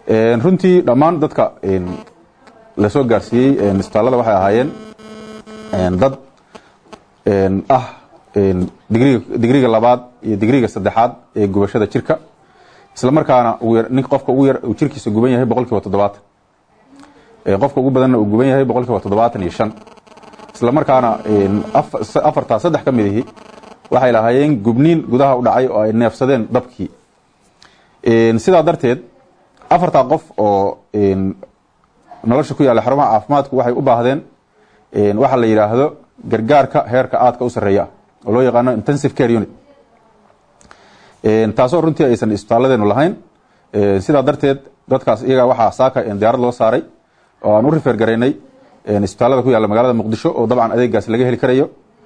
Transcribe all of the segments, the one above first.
runtii dhammaan dadka la soo gaarsiiyey isbitaalada waxay ahaayeen dad digriga labaad iyo digriga saddexaad ee gubashada jirka isla markaana ninka qofka ugu yar uu jirkiisa guban yahay 70%, qofka ugu badanna uu guban yahay 75%, isla markaana afarta saddex ka midii waxay lahaayeen gubniin gudaha u dhacay oo ay neefsadeen dabkii. sidaa darteed afarta qof oo nolosha ku yaala xarumaha caafimaadku waxay u baahdeen waxa la yiraahdo gargaarka heerka aadka u sareeya oo loo yaqaan intensive care unit, taasoo runtii aysan isbitaaladeenu lahayn. sidaa darteed dadkaas iyaga waxaa saaka diyaarad loo saaray oo aan u refer gareynay isbitaalada ku yaala magaalada Muqdisho oo dabcan adeegaas laga heli karayo.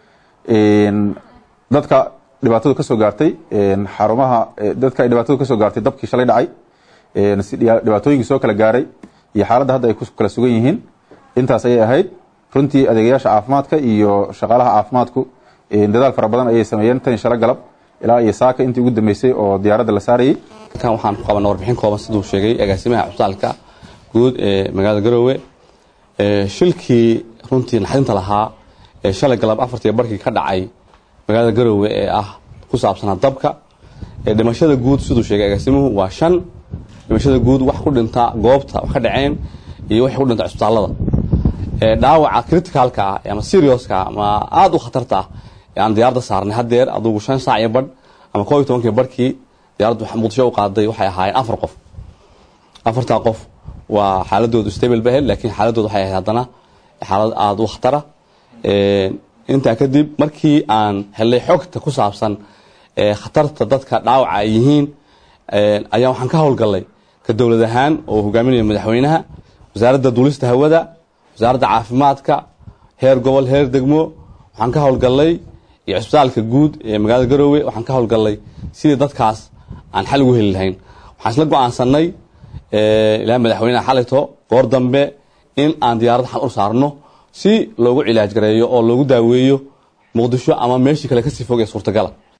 dadka dhibaatadu ka soo gaartay xarumaha dadka dhibaatadu ka soo gaartay dabkii shalay dhacay dhibaatooyinkii soo kala gaaray iyo xaaladda hadda ay ku kala sugan yihiin intaas ayay ahayd. runtii adeegayaasha caafimaadka iyo shaqaalaha caafimaadku dadaal fara badan ayay sameeyeen tan shalay galab ilaa iyo saaka intii ugu dambeysay oo diyaaradda la saarayay. kan waxaan ku qabanaa warbixin kooban sidoo sheegay agaasimaha cusbitaalka guud ee magaalada Garowe. shilkii runtii naxdinta lahaa ee shalay galab 4:00 ka dhacay magaalada Garowe ee ku saabsanaa dabka. dhimashada guud sidoo sheegay agaasimuhu waa 5. dhimashada guud wax ku dhinta goobta wax ka dhaceen iyo wax ku dhinta cusbitaalada. dhaawaca criticalka ama seriouska ama aad u khatarta aan diyaaradda saarnay hadeer adugu 5 saac iyo badh ama 12 barkii diyaaraddu Muqdisho u qaaday waxay ahaayeen 4 qof. afarta qof waa xaaladoodu stable bahel laakiin xaaladoodu waxay ahayd hadana xaalad aad u khatar ah. inta kadib markii aan helay xogta ku saabsan khatarta dadka dhaawaca ay yihiin ayaa waxaan ka howlgalay ka dawlad ahaan oo hogaaminaya madaxweynaha, wasaaradda duulista hawada, wasaaradda caafimaadka, heer gobol, heer degmo. waxaan ka howlgalay iyo cusbitaalka guud ee magaalada Garowe waxaan ka howlgalay sidii dadkaas aan xal ugu heli lahayn. waxaan isla go'aansanay ilaa madaxweynaha xalayto goor dambe in aan diyaarad xal u saarno si loogu cilaaj gareeyo oo loogu daaweeyo Muqdisho ama meeshii kale ka sii fog ee suurtagal ah.